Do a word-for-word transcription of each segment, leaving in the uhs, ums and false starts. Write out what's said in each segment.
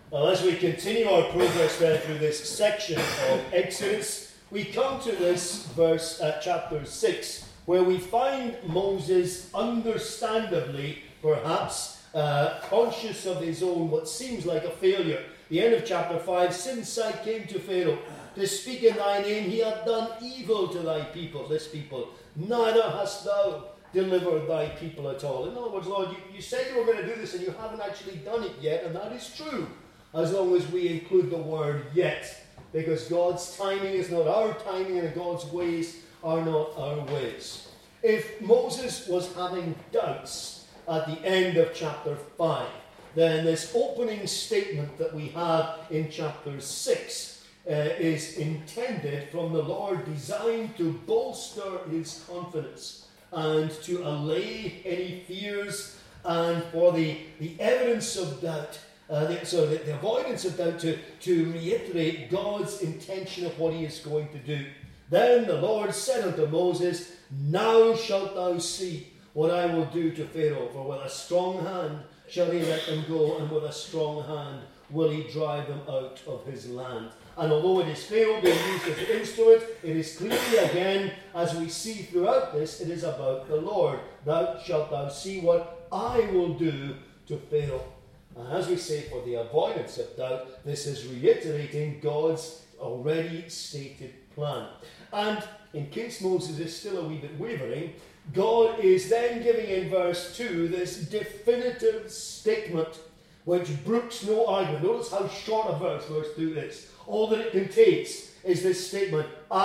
Well, as we continue our progress then through this section of Exodus, we come to this verse at chapter six, where we find Moses understandably, perhaps, uh, conscious of his own what seems like a failure. The end of chapter five, since I came to Pharaoh to speak in thy name, he hath done evil to thy people, this people, neither hast thou delivered thy people at all. In other words, Lord, you, you said you were going to do this and you haven't actually done it yet, and that is true, as long as we include the word yet, because God's timing is not our timing and God's ways are not our ways. If Moses was having doubts at the end of chapter five, then this opening statement that we have in chapter six uh, is intended from the Lord, designed to bolster his confidence and to allay any fears, and for the, the evidence of doubt, uh, the, so the, the avoidance of doubt, to, to reiterate God's intention of what he is going to do. Then the Lord said unto Moses, now shalt thou see what I will do to Pharaoh, for with a strong hand shall he let them go, and with a strong hand will he drive them out of his land. And although it is Pharaoh being used as an instrument, it is clearly again, as we see throughout this, it is about the Lord. Thou shalt thou see what I will do to Pharaoh. And as we say, for the avoidance of doubt, this is reiterating God's already stated plan. And in case Moses is still a wee bit wavering, God is then giving in verse two this definitive statement which brooks no argument. Notice how short a verse verse two is. All that it contains is this statement,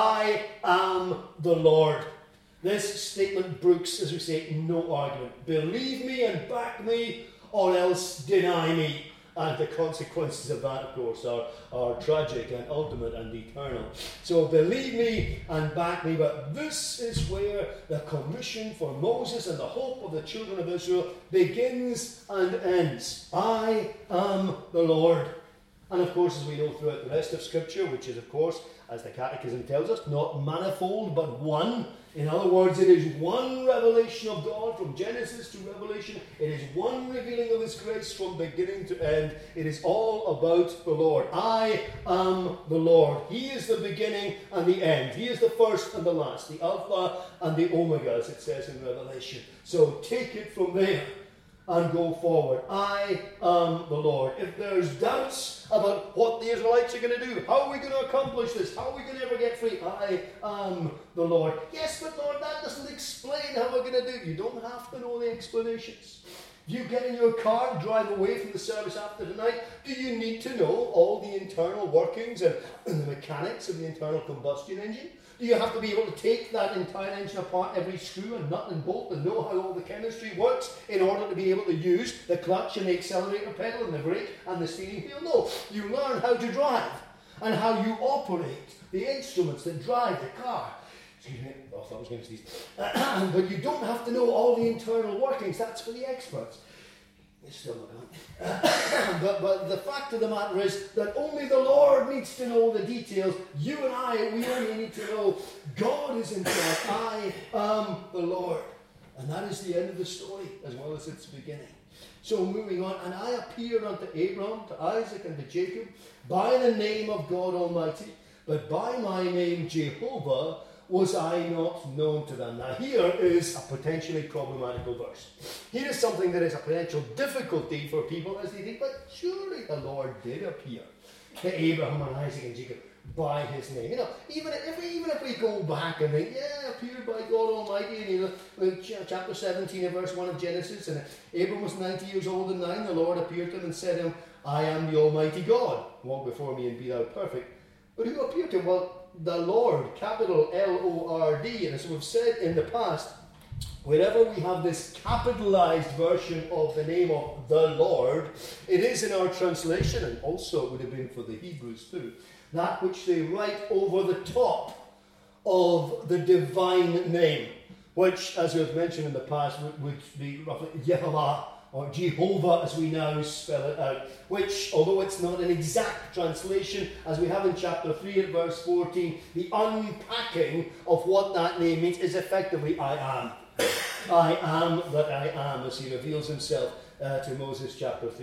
I am the Lord. This statement brooks, as we say, no argument. Believe me and back me, or else deny me. And the consequences of that, of course, are, are tragic and ultimate and eternal. So believe me and back me. But this is where the commission for Moses and the hope of the children of Israel begins and ends. I am the Lord. And of course, as we know throughout the rest of Scripture, which is, of course, as the Catechism tells us, not manifold, but one. In other words, it is one revelation of God from Genesis to Revelation. It is one revealing of his grace from beginning to end. It is all about the Lord. I am the Lord. He is the beginning and the end. He is the first and the last, the Alpha and the Omega, as it says in Revelation. So take it from there and go forward. I am the Lord. If there's doubts about what the Israelites are going to do, how are we going to accomplish this, how are we going to ever get free, I am the Lord. Yes, but Lord, that doesn't explain how we're going to do it. You don't have to know the explanations. You get in your car and drive away from the service after tonight. Do you need to know all the internal workings and, and the mechanics of the internal combustion engine? Do you have to be able to take that entire engine apart, every screw and nut and bolt, and know how all the chemistry works in order to be able to use the clutch and the accelerator pedal and the brake and the steering wheel? No, you learn how to drive and how you operate the instruments that drive the car. Excuse me, oh, I thought I was going to sneeze. But you don't have to know all the internal workings. That's for the experts. It's still not going. but, but the fact of the matter is that only the Lord needs to know the details. You and I, we only need to know God is in charge. I am the Lord. And that is the end of the story, as well as its beginning. So moving on, and I appeared unto Abraham, to Isaac, and to Jacob, by the name of God Almighty, but by my name Jehovah was I not known to them. Now here is a potentially problematical verse. Here is something that is a potential difficulty for people as they think, but surely the Lord did appear to Abraham and Isaac and Jacob by his name. You know, even if we, even if we go back and think, yeah, appeared by God Almighty, and you know, chapter seventeen and verse one of Genesis, and Abraham was ninety years old and nine, the Lord appeared to him and said to him, I am the Almighty God, walk before me and be thou perfect. But who appeared to him? Well, the Lord, capital L O R D. And as we've said in the past, wherever we have this capitalized version of the name of the Lord, it is in our translation, and also it would have been for the Hebrews too, that which they write over the top of the divine name, which, as we've mentioned in the past, would, would be roughly Yehovah, or Jehovah as we now spell it out, which, although it's not an exact translation, as we have in chapter three at verse fourteen, the unpacking of what that name means is effectively I am. I am that I am, as he reveals himself uh, to Moses chapter three,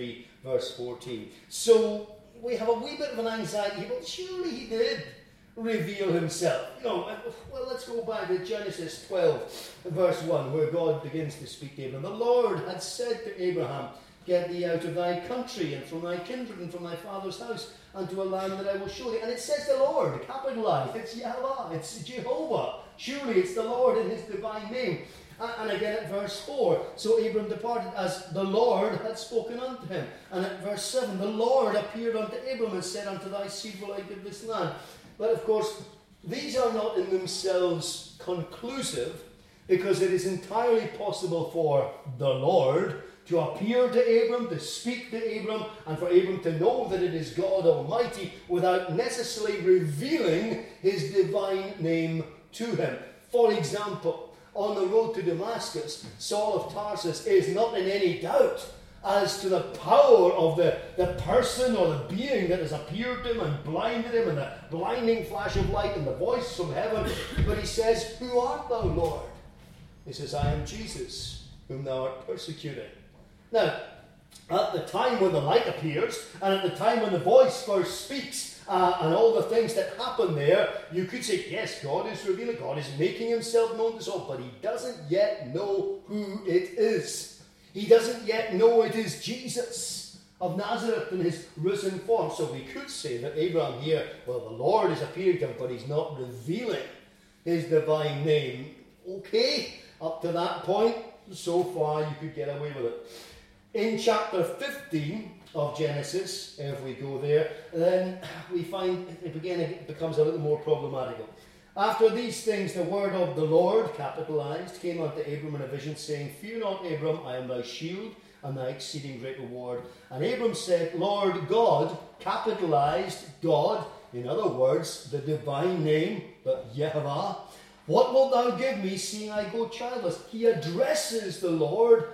verse fourteen. So we have a wee bit of an anxiety, but surely he did reveal himself. You know, well, let's go back to Genesis twelve, verse one, where God begins to speak to Abraham. The Lord had said to Abraham, get thee out of thy country and from thy kindred and from thy father's house unto a land that I will show thee. And it says the Lord, capitalized. It's Yahweh, it's Jehovah. Surely it's the Lord in his divine name. And again at verse four, so Abram departed as the Lord had spoken unto him. And at verse seven, the Lord appeared unto Abram and said, unto thy seed will I give this land. But of course, these are not in themselves conclusive, because it is entirely possible for the Lord to appear to Abram, to speak to Abram, and for Abram to know that it is God Almighty without necessarily revealing his divine name to him. For example, on the road to Damascus, Saul of Tarsus is not in any doubt as to the power of the, the person or the being that has appeared to him and blinded him, and the blinding flash of light and the voice from heaven. But he says, who art thou, Lord? He says, I am Jesus, whom thou art persecuting. Now, at the time when the light appears, and at the time when the voice first speaks, Uh, and all the things that happen there, you could say, yes, God is revealing, God is making himself known to Saul, but he doesn't yet know who it is. He doesn't yet know it is Jesus of Nazareth in his risen form. So we could say that Abraham here, well, the Lord is appearing to him, but he's not revealing his divine name. Okay, up to that point, so far you could get away with it. In chapter fifteen of Genesis, if we go there, then we find it again it becomes a little more problematical. After these things, the word of the Lord, capitalized, came unto Abram in a vision, saying, fear not, Abram, I am thy shield and thy exceeding great reward. And Abram said, Lord God, capitalized, God, in other words, the divine name, but Yehovah, what wilt thou give me, seeing I go childless? He addresses the Lord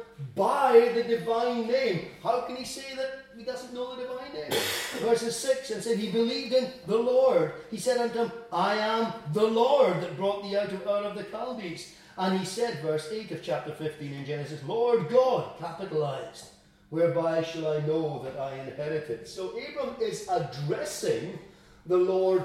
by the divine name. How can he say that he doesn't know the divine name? Verses six, and said, he believed in the Lord. He said unto him, I am the Lord that brought thee out of Ur of the Chaldees. And he said, verse eight of chapter fifteen in Genesis, Lord God, capitalized, whereby shall I know that I inherited? So Abram is addressing the Lord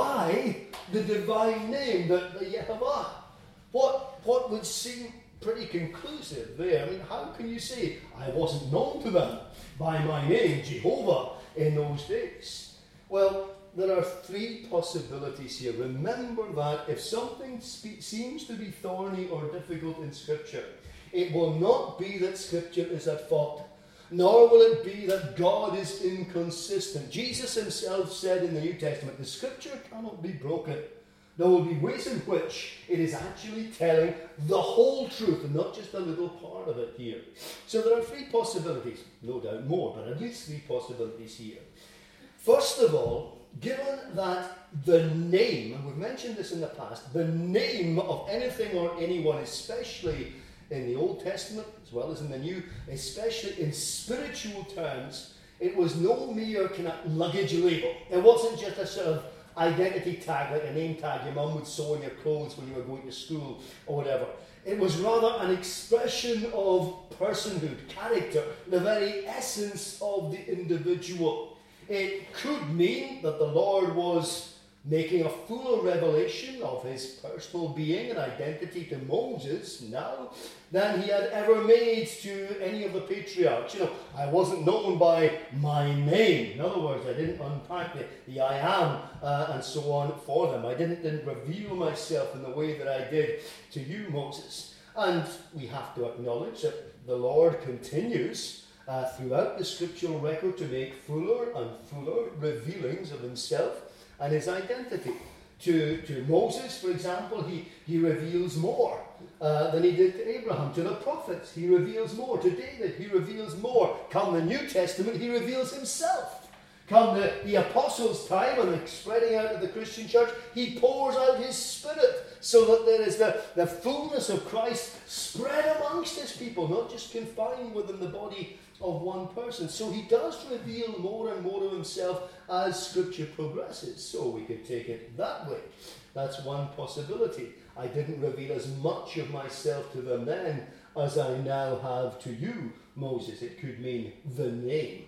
by the divine name, the, the Yehovah. What, what would seem pretty conclusive there? I mean, how can you say, I wasn't known to them by my name, Jehovah, in those days? Well, there are three possibilities here. Remember that if something spe- seems to be thorny or difficult in Scripture, it will not be that Scripture is at fault, nor will it be that God is inconsistent. Jesus himself said in the New Testament, the Scripture cannot be broken. There will be ways in which it is actually telling the whole truth and not just a little part of it here. So there are three possibilities, no doubt more, but at least three possibilities here. First of all, given that the name, and we've mentioned this in the past, the name of anything or anyone, especially in the Old Testament as well as in the New, especially in spiritual terms, it was no mere kind of luggage label. It wasn't just a sort of identity tag, like a name tag your mum would sew on your clothes when you were going to school or whatever. It was rather an expression of personhood, character, the very essence of the individual. It could mean that the Lord was making a fuller revelation of his personal being and identity to Moses now than he had ever made to any of the patriarchs. You know, I wasn't known by my name. In other words, I didn't unpack the, the I am uh, and so on for them. I didn't, didn't reveal myself in the way that I did to you, Moses. And we have to acknowledge that the Lord continues uh, throughout the scriptural record to make fuller and fuller revealings of himself and his identity. To, to Moses, for example, he, he reveals more uh, than he did to Abraham. To the prophets, he reveals more. To David, he reveals more. Come the New Testament, he reveals himself. Come the, the apostles' time and the spreading out of the Christian church, he pours out his Spirit so that there is the, the fullness of Christ spread amongst his people, not just confined within the body of one person. So he does reveal more and more of himself as Scripture progresses. So we could take it that way. That's one possibility. I didn't reveal as much of myself to them then as I now have to you, Moses. It could mean the name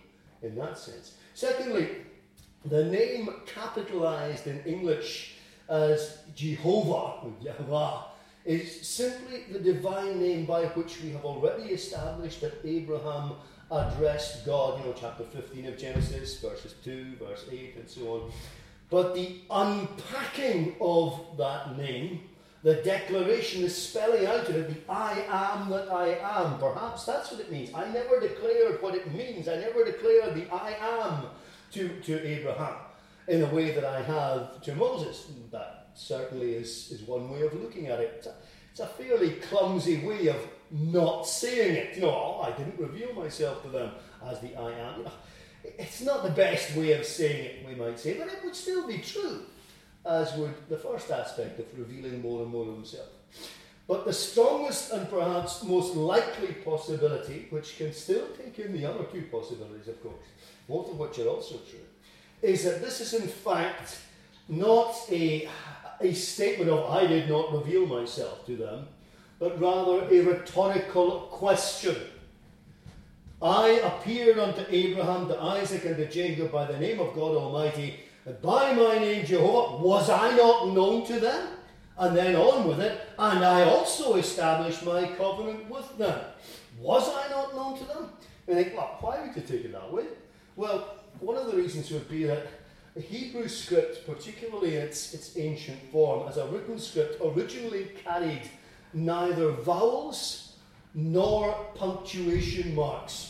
in that sense. Secondly, the name capitalized in English as Jehovah, Yahweh, is simply the divine name by which we have already established that Abraham addressed God, you know, chapter fifteen of Genesis, verses two, verse eight, and so on. But the unpacking of that name, the declaration, the spelling out of it, the I am that I am, perhaps that's what it means. I never declared what it means. I never declared the I am to, to Abraham in the way that I have to Moses. That certainly is, is one way of looking at it. It's a, it's a fairly clumsy way of not saying it. You know, oh, I didn't reveal myself to them as the I am. You know, it's not the best way of saying it, we might say, but it would still be true, as would the first aspect of revealing more and more of himself. But the strongest and perhaps most likely possibility, which can still take in the other two possibilities, of course, both of which are also true, is that this is in fact not a, a statement of I did not reveal myself to them, but rather a rhetorical question. I appeared unto Abraham, to Isaac, and to Jacob by the name of God Almighty, and by my name Jehovah, was I not known to them? And then on with it, and I also established my covenant with them. Was I not known to them? And you think, well, why would you take it that way? Well, one of the reasons would be that the Hebrew script, particularly its, its ancient form, as a written script, originally carried neither vowels nor punctuation marks.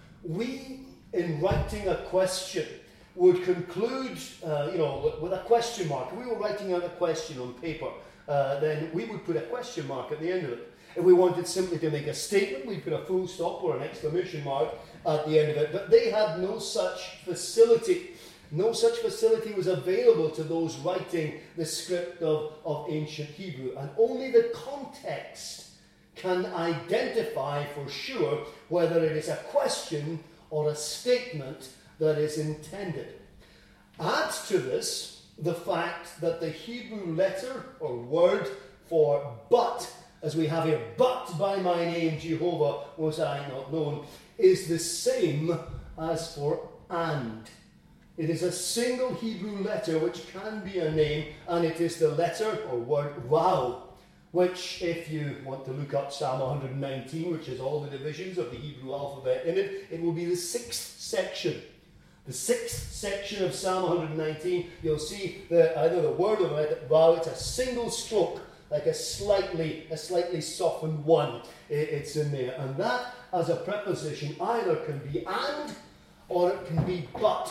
We, in writing a question, would conclude, uh, you know, with, with a question mark. If we were writing out a question on paper, uh, then we would put a question mark at the end of it. If we wanted simply to make a statement, we'd put a full stop or an exclamation mark at the end of it. But they had no such facility. No such facility was available to those writing the script of, of ancient Hebrew. And only the context can identify for sure whether it is a question or a statement that is intended. Add to this the fact that the Hebrew letter or word for but, as we have here, but by my name Jehovah was I not known, is the same as for and. It is a single Hebrew letter which can be a name, and it is the letter or word Vav, which, if you want to look up Psalm one nineteen, which has all the divisions of the Hebrew alphabet in it, it will be the sixth section. The sixth section of Psalm one nineteen, you'll see the, either the word or the Vav, it's a single stroke, like a slightly, a slightly softened one. It's in there. And that, as a preposition, either can be and, or it can be but.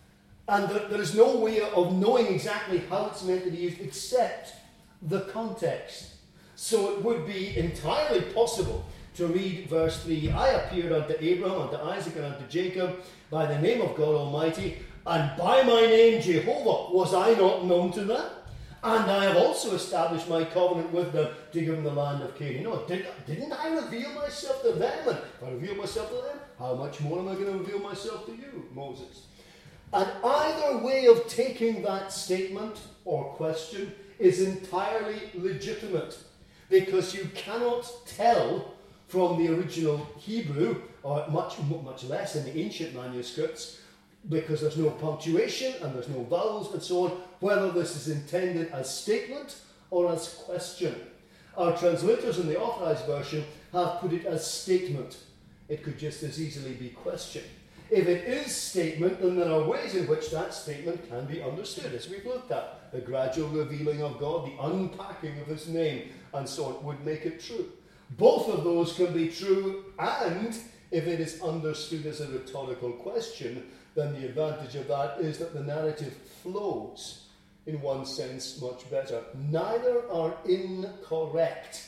And there, there is no way of knowing exactly how it's meant to be used except the context. So it would be entirely possible to read verse three, I appeared unto Abraham, unto Isaac, and unto Jacob by the name of God Almighty, and by my name Jehovah was I not known to them? And I have also established my covenant with them to give them the land of Canaan. No, did, didn't I reveal myself to them? And if I reveal myself to them, how much more am I going to reveal myself to you, Moses? And either way of taking that statement or question is entirely legitimate, because you cannot tell from the original Hebrew, or much, much less in the ancient manuscripts, because there's no punctuation and there's no vowels and so on, whether this is intended as statement or as question. Our translators in the Authorized Version have put it as statement. It could just as easily be question. If it is statement, then there are ways in which that statement can be understood, as we've looked at. The gradual revealing of God, the unpacking of his name, and so on, would make it true. Both of those can be true, and if it is understood as a rhetorical question, then the advantage of that is that the narrative flows, in one sense, much better. Neither are incorrect,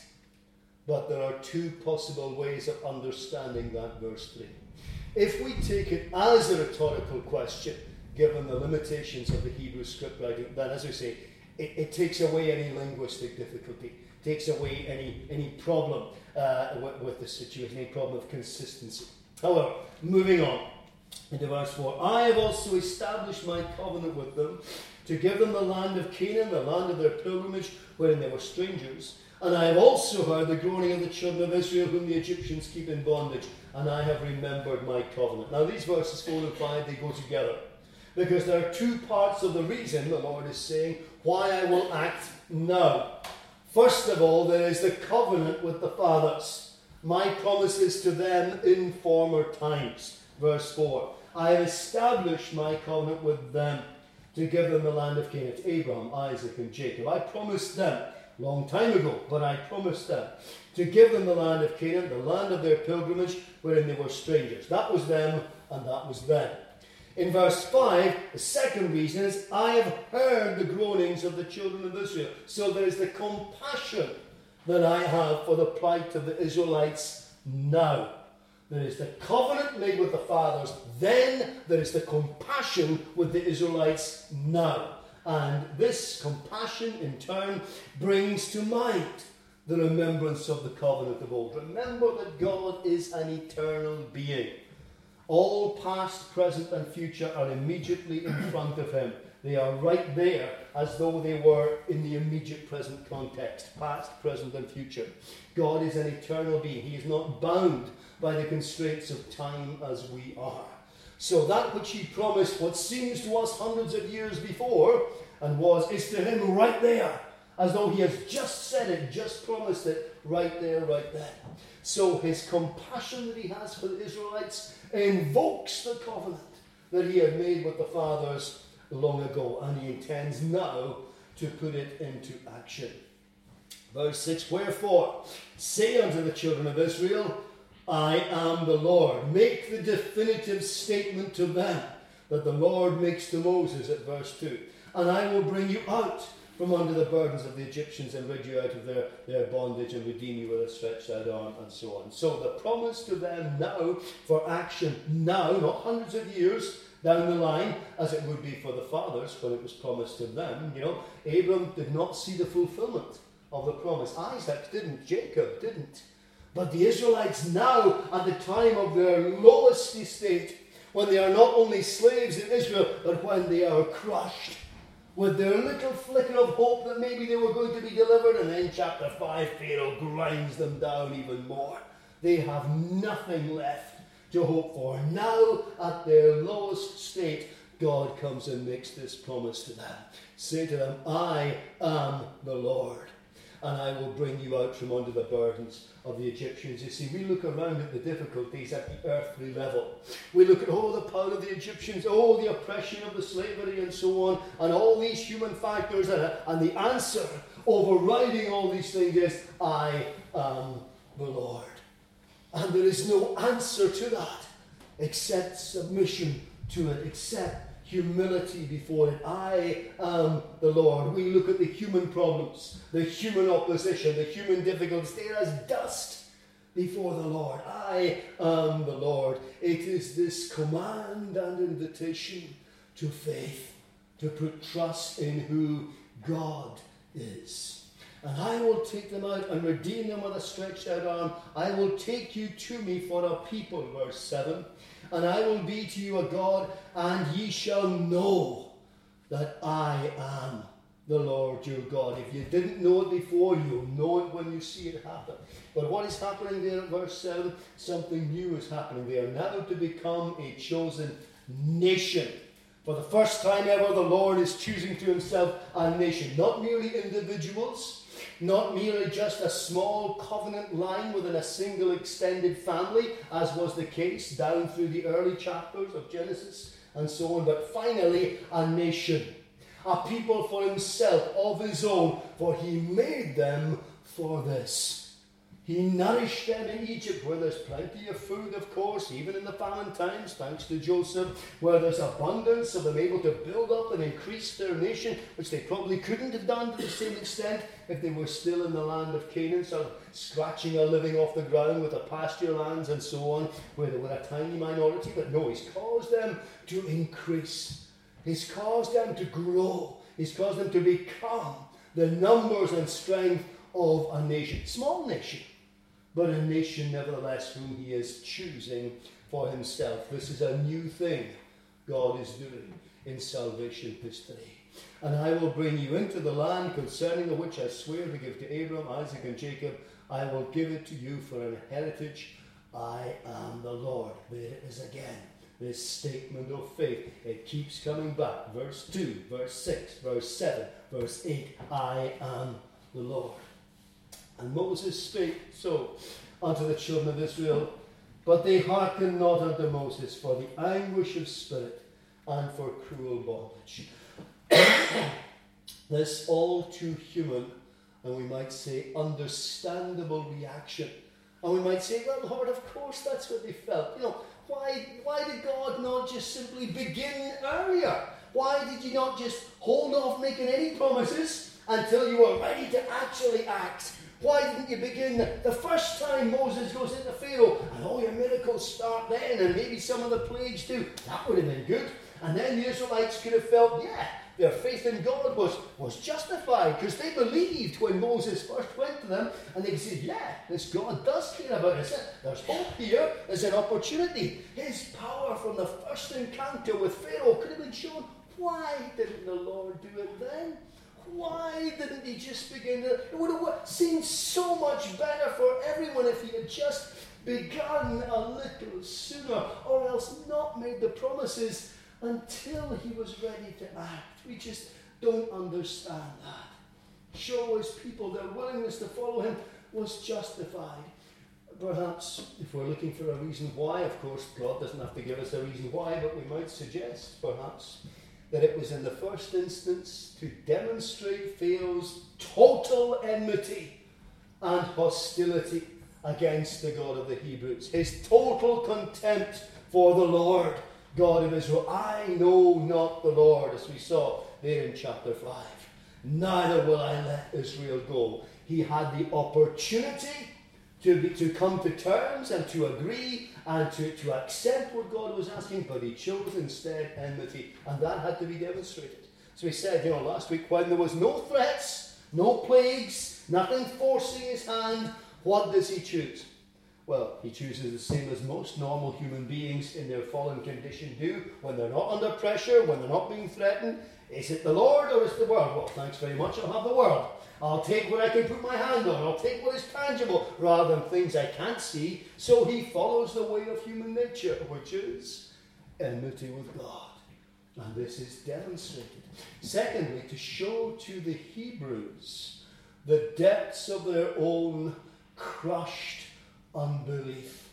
but there are two possible ways of understanding that verse three. If we take it as a rhetorical question, given the limitations of the Hebrew script writing, then, as we say, it, it takes away any linguistic difficulty, takes away any, any problem uh, with, with the situation, any problem of consistency. However, moving on into verse four, I have also established my covenant with them to give them the land of Canaan, the land of their pilgrimage, wherein they were strangers, And I have also heard the groaning of the children of Israel, whom the Egyptians keep in bondage, and I have remembered my covenant. Now these verses four and five, they go together, because there are two parts of the reason the Lord is saying why I will act now. First of all, there is the covenant with the fathers, my promises to them in former times. Verse four, I have established my covenant with them to give them the land of Canaan, to Abraham, Isaac, and Jacob. I promised them long time ago, but I promised them to give them the land of Canaan, the land of their pilgrimage, wherein they were strangers. That was them, and that was them. In verse five, the second reason is, I have heard the groanings of the children of Israel. So there is the compassion that I have for the plight of the Israelites now. There is the covenant made with the fathers, then there is the compassion with the Israelites now. And this compassion, in turn, brings to mind the remembrance of the covenant of old. Remember that God is an eternal being. All past, present, and future are immediately in front of him. They are right there, as though they were in the immediate present context. Past, present, and future. God is an eternal being. He is not bound by the constraints of time as we are. So that which he promised, what seems to us hundreds of years before, and was, is to him right there, as though he has just said it, just promised it, right there, right then. So his compassion that he has for the Israelites invokes the covenant that he had made with the fathers long ago, and he intends now to put it into action. Verse six, wherefore, say unto the children of Israel, I am the Lord. Make the definitive statement to them that the Lord makes to Moses at verse two. And I will bring you out from under the burdens of the Egyptians and rid you out of their, their bondage and redeem you with a stretched out arm, and so on. So the promise to them now for action now, not hundreds of years down the line, as it would be for the fathers when it was promised to them. You know, Abram did not see the fulfillment of the promise. Isaac didn't. Jacob didn't. But the Israelites now, at the time of their lowest estate, when they are not only slaves in Israel, but when they are crushed, with their little flicker of hope that maybe they were going to be delivered, and then chapter five, Pharaoh grinds them down even more. They have nothing left to hope for. Now, at their lowest state, God comes and makes this promise to them. Say to them, I am the Lord, and I will bring you out from under the burdens of the Egyptians. You see, we look around at the difficulties at the earthly level. We look at, oh, the power of the Egyptians, oh, the oppression of the slavery and so on, and all these human factors, and, and the answer overriding all these things is, I am the Lord. And there is no answer to that except submission to it, except humility before it. I am the Lord. We look at the human problems, the human opposition, the human difficulties. They are as dust before the Lord. I am the Lord. It is this command and invitation to faith, to put trust in who God is. And I will take them out and redeem them with a stretched out arm. I will take you to me for a people, verse seven. And I will be to you a God, and ye shall know that I am the Lord your God. If you didn't know it before, you'll know it when you see it happen. But what is happening there at verse seven? Something new is happening. They are now to become a chosen nation. For the first time ever, the Lord is choosing to himself a nation. Not merely individuals, not merely just a small covenant line within a single extended family, as was the case down through the early chapters of Genesis and so on, but finally a nation, a people for himself, of his own, for he made them for this. He nourished them in Egypt, where there's plenty of food, of course, even in the famine times, thanks to Joseph, where there's abundance of them able to build up and increase their nation, which they probably couldn't have done to the same extent if they were still in the land of Canaan, sort of scratching a living off the ground with the pasture lands and so on, where they were a tiny minority. But no, he's caused them to increase. He's caused them to grow. He's caused them to become the numbers and strength of a nation. Small nation, but a nation nevertheless whom he is choosing for himself. This is a new thing God is doing in salvation history. And I will bring you into the land concerning the which I swear to give to Abraham, Isaac, and Jacob. I will give it to you for an heritage. I am the Lord. There it is again. This statement of faith. It keeps coming back. Verse two, verse six, verse seven, verse eight. I am the Lord. And Moses spake so unto the children of Israel, but they hearkened not unto Moses for the anguish of spirit and for cruel bondage. This all too human, and we might say understandable reaction. And we might say, well, Lord, of course that's what they felt. You know, why, why did God not just simply begin earlier? Why did you not just hold off making any promises until you were ready to actually act? Why didn't you begin the, the first time Moses goes into Pharaoh and all your miracles start then, and maybe some of the plagues too? That would have been good. And then the Israelites could have felt, yeah, their faith in God was, was justified because they believed when Moses first went to them, and they said, yeah, this God does care about us. There's hope here. There's an opportunity. His power from the first encounter with Pharaoh could have been shown. Why didn't the Lord do it then? Why didn't he just begin to... It would have seemed so much better for everyone if he had just begun a little sooner, or else not made the promises until he was ready to act. We just don't understand that. Show his people their willingness to follow him was justified. Perhaps, if we're looking for a reason why, of course, God doesn't have to give us a reason why, but we might suggest, perhaps, that it was in the first instance to demonstrate Pharaoh's total enmity and hostility against the God of the Hebrews. His total contempt for the Lord God of Israel. I know not the Lord, as we saw there in chapter five. Neither will I let Israel go. He had the opportunity to, be, to come to terms and to agree and to, to accept what God was asking, but he chose instead enmity, and that had to be demonstrated. So he said, you know, last week, when there was no threats, no plagues, nothing forcing his hand, what does he choose? Well, he chooses the same as most normal human beings in their fallen condition do when they're not under pressure, when they're not being threatened. Is it the Lord or is it the world? Well, thanks very much, I'll have the world. I'll take what I can put my hand on. I'll take what is tangible rather than things I can't see. So he follows the way of human nature, which is enmity with God. And this is demonstrated. Secondly, to show to the Hebrews the depths of their own crushed unbelief.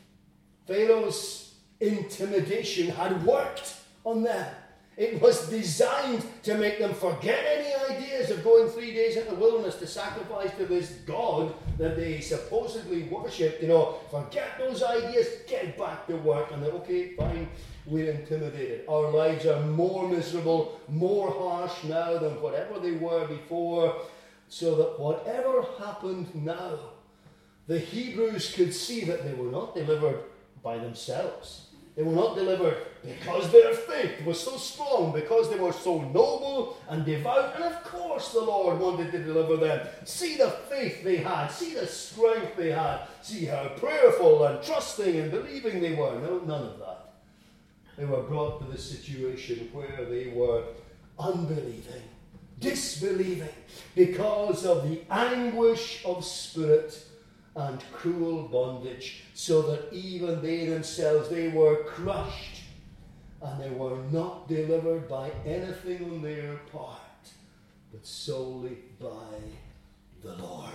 Pharaoh's intimidation had worked on them. It was designed to make them forget any ideas of going three days in the wilderness to sacrifice to this God that they supposedly worshipped. You know, forget those ideas, get back to work. And they're, okay, fine, we're intimidated. Our lives are more miserable, more harsh now than whatever they were before. So that whatever happened now, the Hebrews could see that they were not delivered by themselves. They were not delivered because their faith was so strong, because they were so noble and devout. And of course the Lord wanted to deliver them. See the faith they had. See the strength they had. See how prayerful and trusting and believing they were. No, none of that. They were brought to the situation where they were unbelieving, disbelieving, because of the anguish of spirit and cruel bondage, so that even they themselves, they were crushed, and they were not delivered by anything on their part, but solely by the Lord.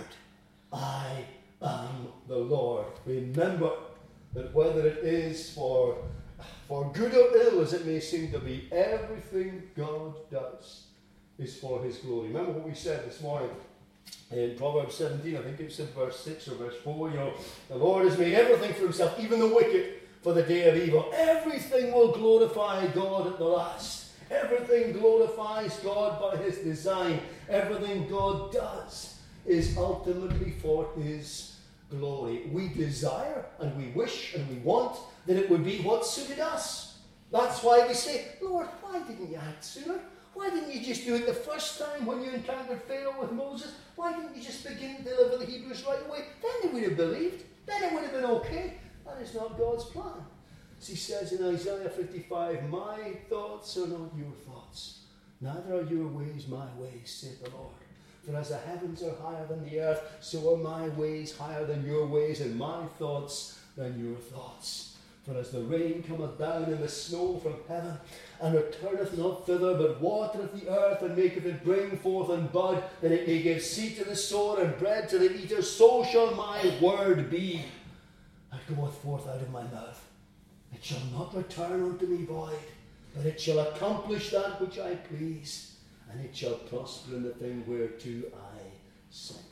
I am the Lord. Remember that whether it is for, for good or ill, as it may seem to be, everything God does is for his glory. Remember what we said this morning in Proverbs seventeen, I think it's in verse six or verse four, you know, the Lord has made everything for himself, even the wicked, for the day of evil. Everything will glorify God at the last. Everything glorifies God by his design. Everything God does is ultimately for his glory. We desire and we wish and we want that it would be what suited us. That's why we say, Lord, why didn't you act sooner? Why didn't you just do it the first time when you encountered Pharaoh with Moses? Why didn't you just begin to deliver the Hebrews right away? Then they would have believed. Then it would have been okay. That is not God's plan. As he says in Isaiah fifty-five, my thoughts are not your thoughts, neither are your ways my ways, saith the Lord. For as the heavens are higher than the earth, so are my ways higher than your ways, and my thoughts than your thoughts. For as the rain cometh down and the snow from heaven, and returneth not thither, but watereth the earth, and maketh it bring forth and bud, that it may give seed to the sower and bread to the eater, so shall my word be that goeth forth out of my mouth. It shall not return unto me void, but it shall accomplish that which I please, and it shall prosper in the thing whereto I sent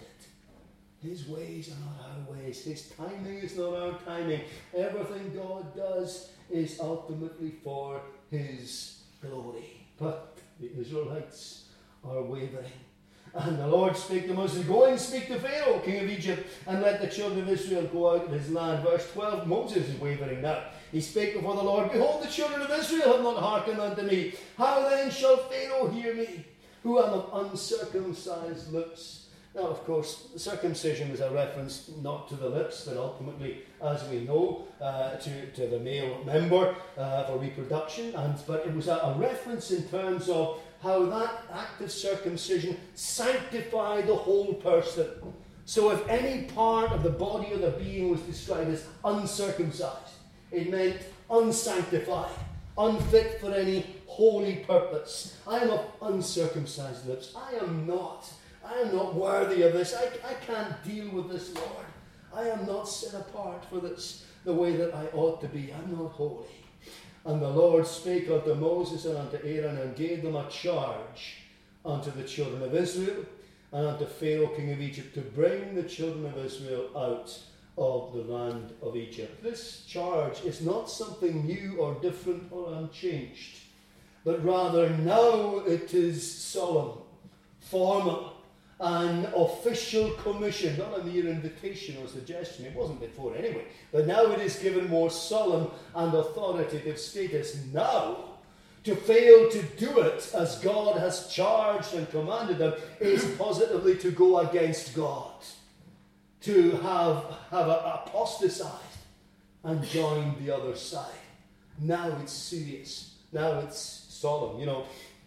it. His ways are not our ways. His timing is not our timing. Everything God does is ultimately for His glory. But the Israelites are wavering. And the Lord spake to Moses, go and speak to Pharaoh, king of Egypt, and let the children of Israel go out of his land. Verse twelve, Moses is wavering now. He spake before the Lord, behold, the children of Israel have not hearkened unto me. How then shall Pharaoh hear me, who am of uncircumcised lips? Now, of course, circumcision was a reference not to the lips, but ultimately, as we know, uh, to, to the male member uh, for reproduction. And but it was a, a reference in terms of how that act of circumcision sanctified the whole person. So if any part of the body of the being was described as uncircumcised, it meant unsanctified, unfit for any holy purpose. I am of uncircumcised lips. I am not. I am not worthy of this. I, I can't deal with this, Lord. I am not set apart for this the way that I ought to be. I'm not holy. And the Lord spake unto Moses and unto Aaron, and gave them a charge unto the children of Israel and unto Pharaoh king of Egypt, to bring the children of Israel out of the land of Egypt. This charge is not something new or different or unchanged, but rather now it is solemn, formal, an official commission, not a mere invitation or suggestion. It wasn't before anyway, but now it is given more solemn and authoritative status. Now, to fail to do it as God has charged and commanded them is positively to go against God, to have, have a, apostatized and joined the other side. Now it's serious. Now it's solemn. You know,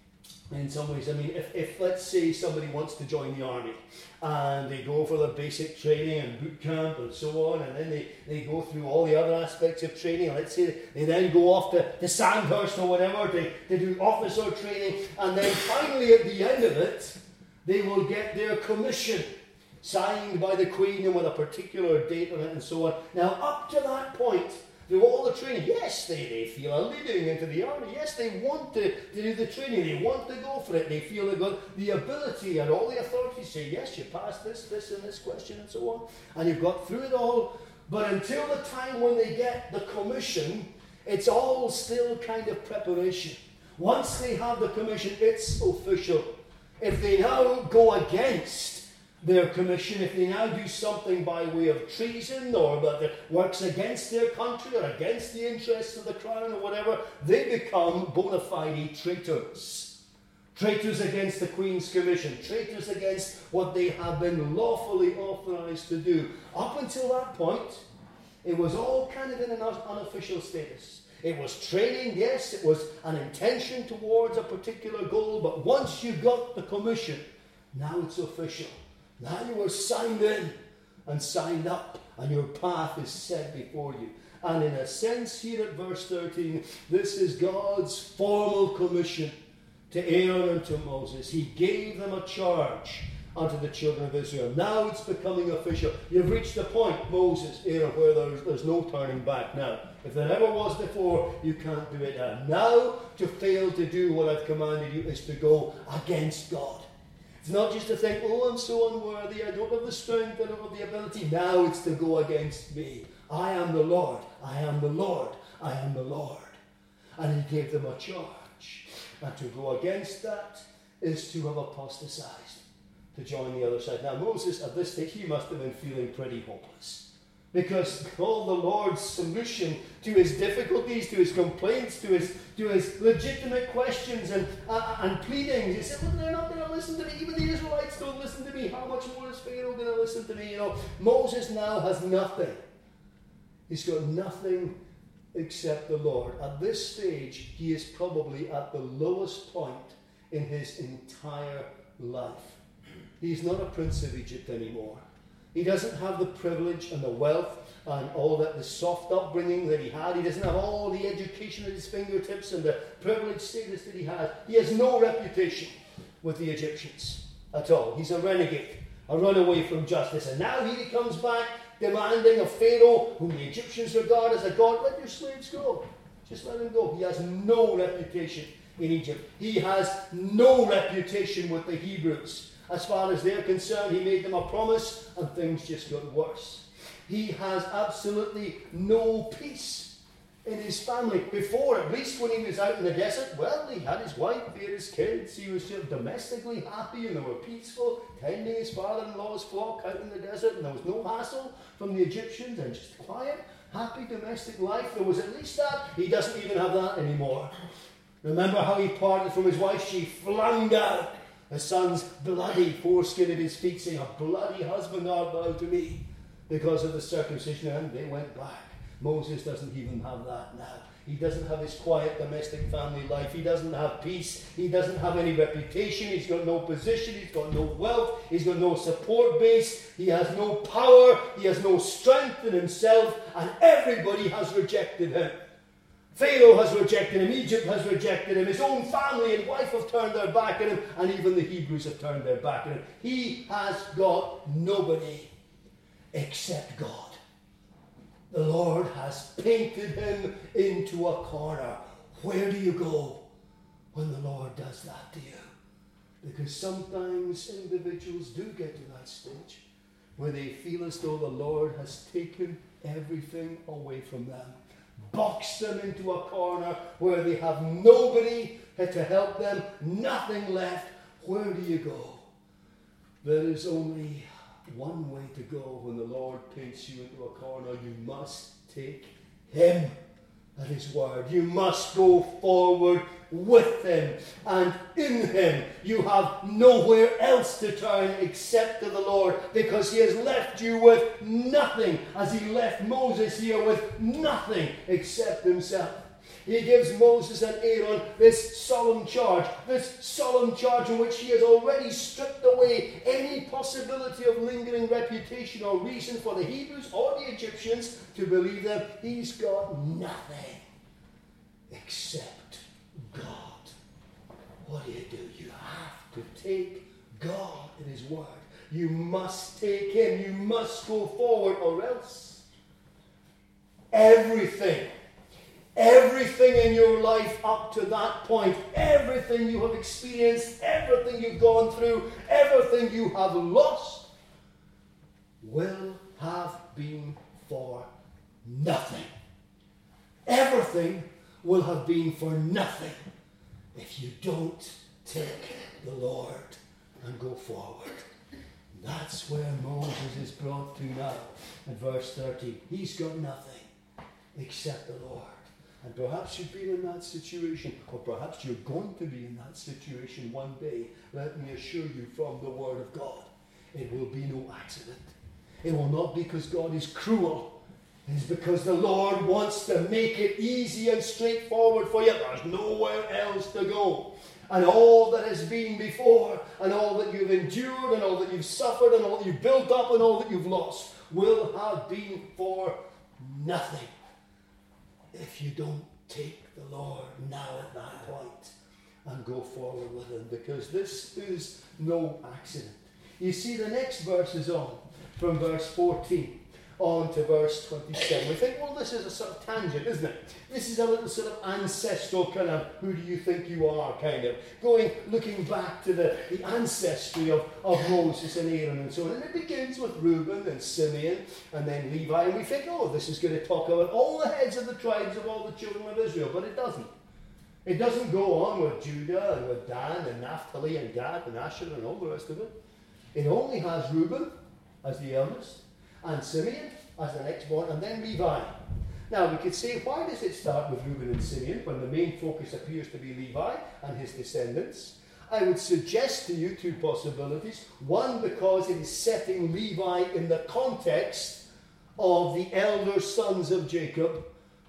in some ways, I mean, if, if let's say somebody wants to join the army and they go for the basic training and boot camp and so on, and then they, they go through all the other aspects of training, let's say they then go off to, to Sandhurst or whatever to, to do officer training, and then finally at the end of it, they will get their commission signed by the Queen and with a particular date on it and so on. Now, up to that point, through all the training, yes, they, they feel a leading into the army. Yes, they want to, to do the training. They want to go for it. They feel they've got the ability, and all the authorities say, yes, you passed this, this, and this question, and so on. And you've got through it all. But until the time when they get the commission, it's all still kind of preparation. Once they have the commission, it's official. If they now go against their commission, if they now do something by way of treason or that works against their country or against the interests of the crown or whatever, they become bona fide traitors. Traitors against the Queen's commission, traitors against what they have been lawfully authorized to do. Up until that point, it was all kind of in an unofficial status. It was training, yes, it was an intention towards a particular goal, but once you got the commission, now it's official. Now you are signed in and signed up, and your path is set before you. And in a sense, here at verse thirteen, this is God's formal commission to Aaron and to Moses. He gave them a charge unto the children of Israel. Now it's becoming official. You've reached the point, Moses, Aaron, where there's, there's no turning back now. If there ever was before, you can't do it now. Now, to fail to do what I've commanded you is to go against God. It's not just to think, oh, I'm so unworthy, I don't have the strength, I don't have the ability. Now it's to go against me. I am the Lord, I am the Lord, I am the Lord. And he gave them a charge. And to go against that is to have apostatized, to join the other side. Now Moses, at this stage, he must have been feeling pretty hopeless. Because all the Lord's solution to his difficulties, to his complaints, to his to his legitimate questions and uh, and pleadings, he said, well, they're not going to listen to me. Even the Israelites don't listen to me. How much more is Pharaoh going to listen to me? You know, Moses now has nothing. He's got nothing except the Lord. At this stage, he is probably at the lowest point in his entire life. He's not a prince of Egypt anymore. He doesn't have the privilege and the wealth and all that, the soft upbringing that he had. He doesn't have all the education at his fingertips and the privileged status that he had. He has no reputation with the Egyptians at all. He's a renegade, a runaway from justice. And now he comes back demanding of Pharaoh, whom the Egyptians regard as a god, let your slaves go. Just let him go. He has no reputation in Egypt. He has no reputation with the Hebrews. As far as they're concerned, he made them a promise, and things just got worse. He has absolutely no peace in his family. Before, at least when he was out in the desert, well, he had his wife, he had his kids, he was sort of domestically happy, and they were peaceful, tending his father-in-law's flock out in the desert, and there was no hassle from the Egyptians, and just quiet, happy domestic life. There was at least that. He doesn't even have that anymore. Remember how he parted from his wife? She flung down the son's bloody foreskin at his feet, saying, a bloody husband art thou to me, because of the circumcision, and they went back. Moses doesn't even have that now. He doesn't have his quiet domestic family life. He doesn't have peace. He doesn't have any reputation. He's got no position. He's got no wealth. He's got no support base. He has no power. He has no strength in himself, and everybody has rejected him. Pharaoh has rejected him, Egypt has rejected him, his own family and wife have turned their back on him, and even the Hebrews have turned their back on him. He has got nobody except God. The Lord has painted him into a corner. Where do you go when the Lord does that to you? Because sometimes individuals do get to that stage where they feel as though the Lord has taken everything away from them, boxed them into a corner where they have nobody to help them, nothing left. Where do you go? There is only one way to go when the Lord paints you into a corner. You must take him at his word. You must go forward with him and in him. You have nowhere else to turn except to the Lord, because he has left you with nothing, as he left Moses here with nothing except himself. He gives Moses and Aaron this solemn charge, this solemn charge in which he has already stripped away any possibility of lingering reputation or reason for the Hebrews or the Egyptians to believe them. He's got nothing except God. What do you do? You have to take God at his word. You must take him. You must go forward, or else everything Everything in your life up to that point, everything you have experienced, everything you've gone through, everything you have lost, will have been for nothing. Everything will have been for nothing if you don't take the Lord and go forward. That's where Moses is brought to now. In verse thirty, he's got nothing except the Lord. And perhaps you've been in that situation, or perhaps you're going to be in that situation one day. Let me assure you from the Word of God, it will be no accident. It will not be because God is cruel. It is because the Lord wants to make it easy and straightforward for you. There's nowhere else to go. And all that has been before, and all that you've endured, and all that you've suffered, and all that you've built up, and all that you've lost, will have been for nothing if you don't take the Lord now at that point and go forward with him, because this is no accident. You see, the next verse is on, from verse fourteen on to verse twenty-seven. We think, well, this is a sort of tangent, isn't it? This is a little sort of ancestral kind of, who do you think you are, kind of. Going, looking back to the, the ancestry of, of Moses and Aaron and so on. And it begins with Reuben and Simeon and then Levi. And we think, oh, this is going to talk about all the heads of the tribes of all the children of Israel. But it doesn't. It doesn't go on with Judah and with Dan and Naphtali and Gad and Asher and all the rest of it. It only has Reuben as the eldest, and Simeon as the next born, and then Levi. Now we could say, why does it start with Reuben and Simeon when the main focus appears to be Levi and his descendants? I would suggest to you two possibilities. One, because it is setting Levi in the context of the elder sons of Jacob,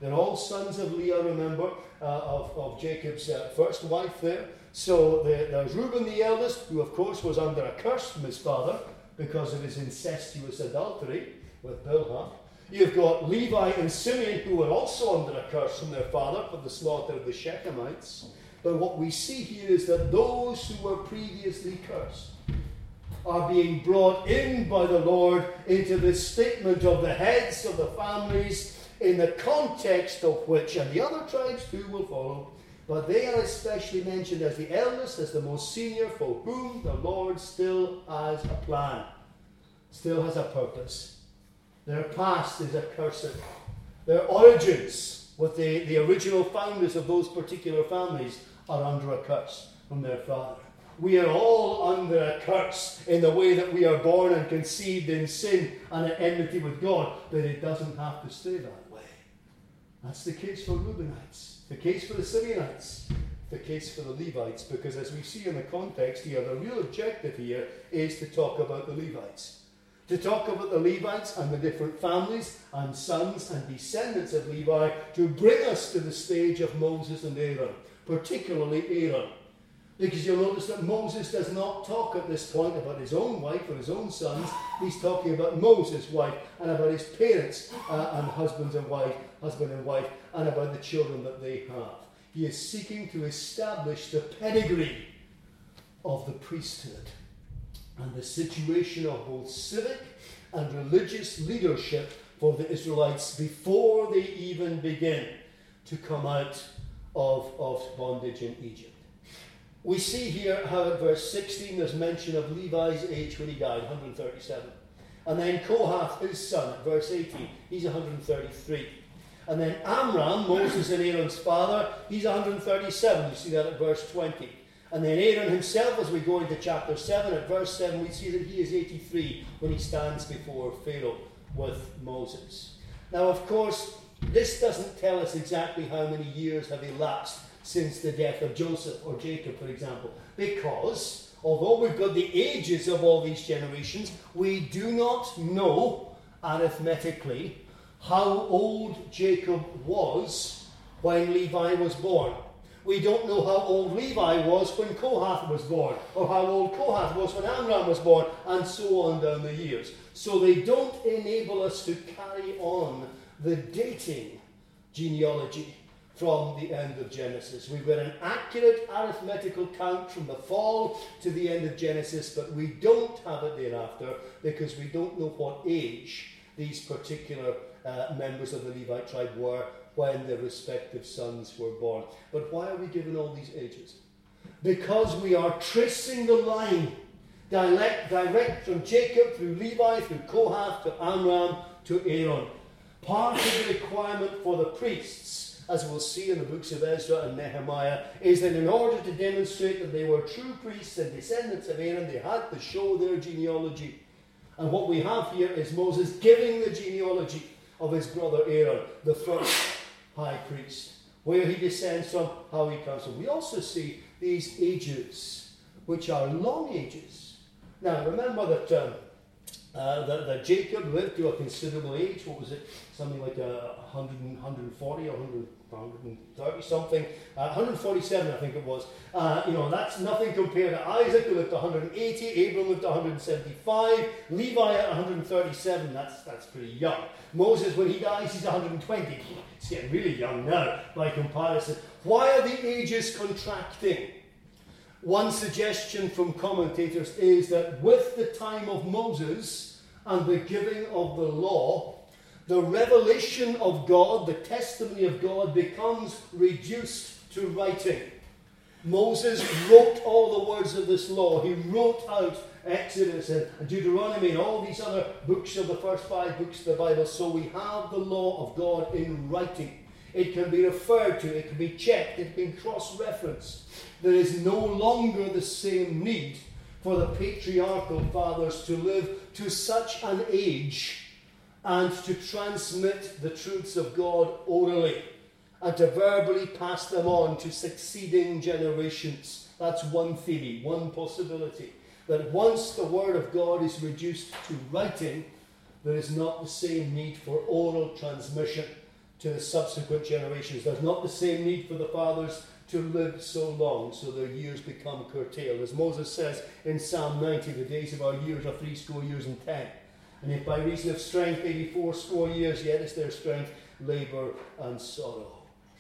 They're all sons of Leah, remember, uh, of, of Jacob's uh, first wife there. So the, there's Reuben the eldest, who of course was under a curse from his father because of his incestuous adultery with Bilhah. You've got Levi and Simeon, who were also under a curse from their father for the slaughter of the Shechemites. But what we see here is that those who were previously cursed are being brought in by the Lord into this statement of the heads of the families, in the context of which, and the other tribes too will follow, but they are especially mentioned as the eldest, as the most senior, for whom the Lord still has a plan, still has a purpose. Their past is accursed. Their origins, with the, the original founders of those particular families, are under a curse from their father. We are all under a curse in the way that we are born and conceived in sin and at enmity with God, but it doesn't have to stay that way. That's the case for Reubenites, the case for the Simeonites, the case for the Levites, because as we see in the context here, the real objective here is to talk about the Levites. To talk about the Levites and the different families and sons and descendants of Levi, to bring us to the stage of Moses and Aaron, particularly Aaron. Because you'll notice that Moses does not talk at this point about his own wife or his own sons. He's talking about Moses' wife and about his parents uh, and husbands and wife, husband and wife, and about the children that they have. He is seeking to establish the pedigree of the priesthood and the situation of both civic and religious leadership for the Israelites before they even begin to come out of, of bondage in Egypt. We see here how at verse sixteen there's mention of Levi's age when he died, one hundred thirty-seven. And then Kohath, his son, at verse eighteen, he's one hundred thirty-three. And then Amram, Moses and Aaron's father, he's one hundred thirty-seven. You see that at verse twenty. And then Aaron himself, as we go into chapter seven, at verse seven, we see that he is eighty-three when he stands before Pharaoh with Moses. Now, of course, this doesn't tell us exactly how many years have elapsed since the death of Joseph or Jacob, for example, because although we've got the ages of all these generations, we do not know arithmetically how old Jacob was when Levi was born. We don't know how old Levi was when Kohath was born, or how old Kohath was when Amram was born, and so on down the years. So they don't enable us to carry on the dating genealogy from the end of Genesis. We've got an accurate arithmetical count from the fall to the end of Genesis, but we don't have it thereafter because we don't know what age these particular uh, members of the Levite tribe were when their respective sons were born. But why are we given all these ages? Because we are tracing the line direct, direct from Jacob through Levi, through Kohath, to Amram, to Aaron. Part of the requirement for the priests, as we'll see in the books of Ezra and Nehemiah, is that in order to demonstrate that they were true priests and descendants of Aaron, they had to show their genealogy. And what we have here is Moses giving the genealogy of his brother Aaron, the first high priest, where he descends from, how he comes from. We also see these ages, which are long ages. Now, remember that um, uh, that, that Jacob lived to a considerable age. What was it? Something like uh, one hundred, one hundred forty or one hundred, one hundred thirty something. Uh, one hundred forty-seven, I think it was. Uh, you know, that's nothing compared to Isaac, who lived to one hundred eighty. Abram lived to one hundred seventy-five. Levi at one hundred thirty-seven. That's that's pretty young. Moses, when he dies, he's one hundred twenty. He's getting really young now by comparison. Why are the ages contracting? One suggestion from commentators is that with the time of Moses and the giving of the law, the revelation of God, the testimony of God, becomes reduced to writing. Moses wrote all the words of this law. He wrote out Exodus and Deuteronomy and all these other books of the first five books of the Bible. So we have the law of God in writing. It can be referred to, it can be checked, it can be cross-referenced. There is no longer the same need for the patriarchal fathers to live to such an age and to transmit the truths of God orally and to verbally pass them on to succeeding generations. That's one theory, one possibility. That once the Word of God is reduced to writing, there is not the same need for oral transmission to the subsequent generations. There's not the same need for the fathers to live so long, so their years become curtailed. As Moses says in Psalm ninety, the days of our years are three score years and ten. And if by reason of strength, maybe four score years, yet is their strength labour and sorrow.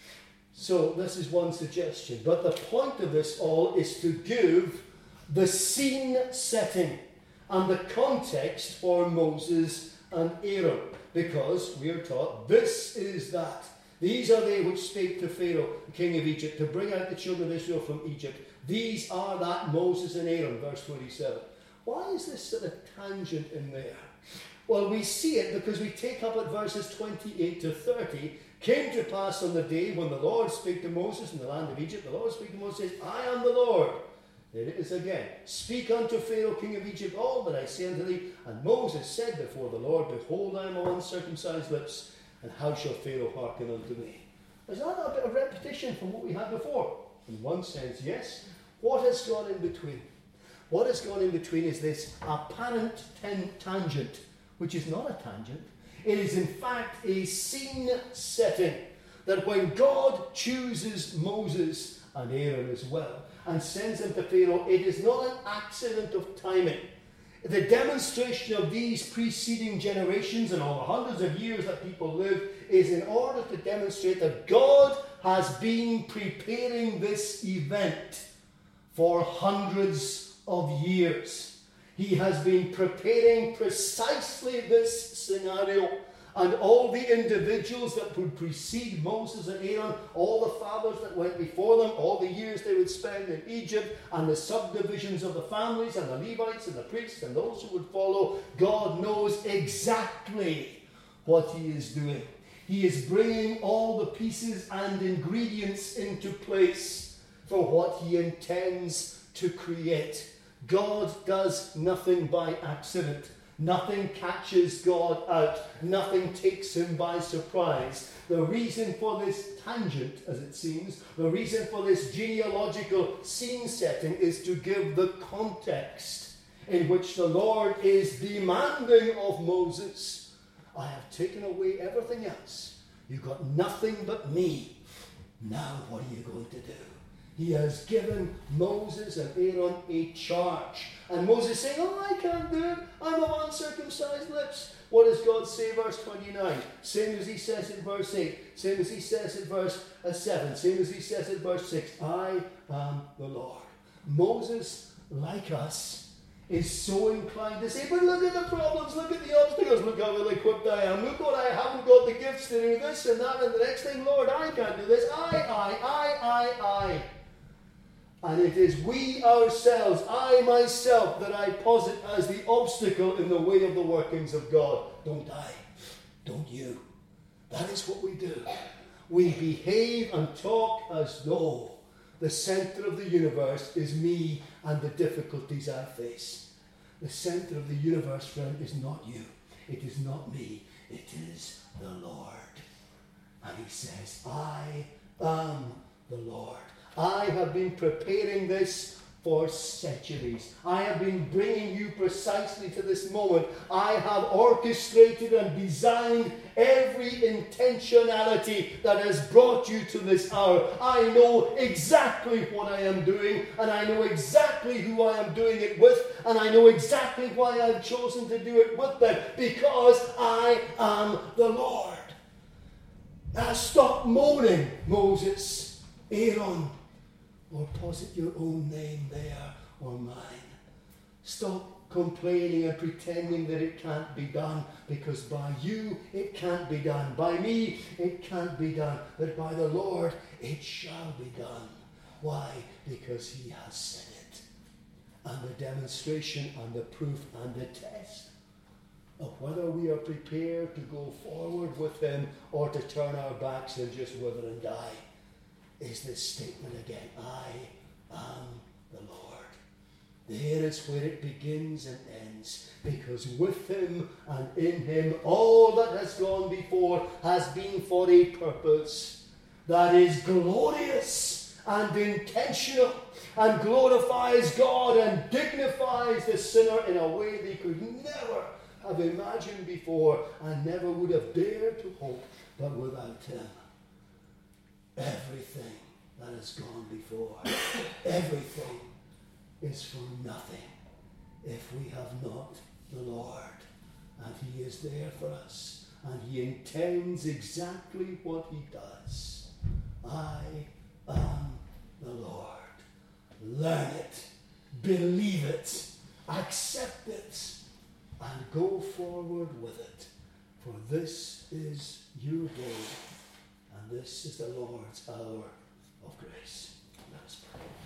So this is one suggestion. But the point of this all is to give the scene setting and the context for Moses and Aaron. Because we are taught, this is that. These are they which spake to Pharaoh, the king of Egypt, to bring out the children of Israel from Egypt. These are that Moses and Aaron, verse twenty-seven. Why is this sort of tangent in there? Well, we see it because we take up at verses twenty-eight to thirty. Came to pass on the day when the Lord spake to Moses in the land of Egypt. The Lord spake to Moses, says, I am the Lord. There it is again. Speak unto Pharaoh, king of Egypt, all that I say unto thee. And Moses said before the Lord, behold, I am of uncircumcised lips, and how shall Pharaoh hearken unto me? Is that a bit of repetition from what we had before? In one sense, yes. What has gone in between? What has gone in between is this apparent ten- tangent, which is not a tangent. It is in fact a scene setting, that when God chooses Moses and Aaron as well, and sends them to Pharaoh, it is not an accident of timing. The demonstration of these preceding generations and all the hundreds of years that people live is in order to demonstrate that God has been preparing this event for hundreds of years. He has been preparing precisely this scenario. And all the individuals that would precede Moses and Aaron, all the fathers that went before them, all the years they would spend in Egypt, and the subdivisions of the families, and the Levites, and the priests, and those who would follow, God knows exactly what he is doing. He is bringing all the pieces and ingredients into place for what he intends to create. God does nothing by accident. Nothing catches God out. Nothing takes him by surprise. The reason for this tangent, as it seems, the reason for this genealogical scene setting is to give the context in which the Lord is demanding of Moses, I have taken away everything else. You've got nothing but me. Now what are you going to do? He has given Moses and Aaron a charge. And Moses saying, oh, I can't do it. I'm of uncircumcised lips. What does God say, verse twenty-nine? Same as he says in verse eight. Same as he says in verse seven. Same as he says in verse six. I am the Lord. Moses, like us, is so inclined to say, but look at the problems, look at the obstacles, look how well equipped I am, look what I haven't got the gifts to do this and that and the next thing, Lord, I can't do this. I, I, I, I, I. And it is we ourselves, I myself, that I posit as the obstacle in the way of the workings of God. Don't I? Don't you? That is what we do. We behave and talk as though the center of the universe is me and the difficulties I face. The center of the universe, friend, is not you. It is not me. It is the Lord. And he says, I am the Lord. I have been preparing this for centuries. I have been bringing you precisely to this moment. I have orchestrated and designed every intentionality that has brought you to this hour. I know exactly what I am doing, and I know exactly who I am doing it with, and I know exactly why I've chosen to do it with them, because I am the Lord. Now stop moaning, Moses, Aaron, or posit your own name there or mine. Stop complaining and pretending that it can't be done, because by you it can't be done. By me it can't be done. But by the Lord it shall be done. Why? Because he has said it. And the demonstration and the proof and the test of whether we are prepared to go forward with him or to turn our backs and just wither and die is this statement again, I am the Lord. There is where it begins and ends, because with him and in him all that has gone before has been for a purpose that is glorious and intentional and glorifies God and dignifies the sinner in a way they could never have imagined before and never would have dared to hope But without him, everything that has gone before, everything is for nothing if we have not the Lord. And he is there for us, and he intends exactly what he does. I am the Lord. Learn it, believe it, accept it, and go forward with it. For this is your day, and this is the Lord's hour of grace. Let us pray.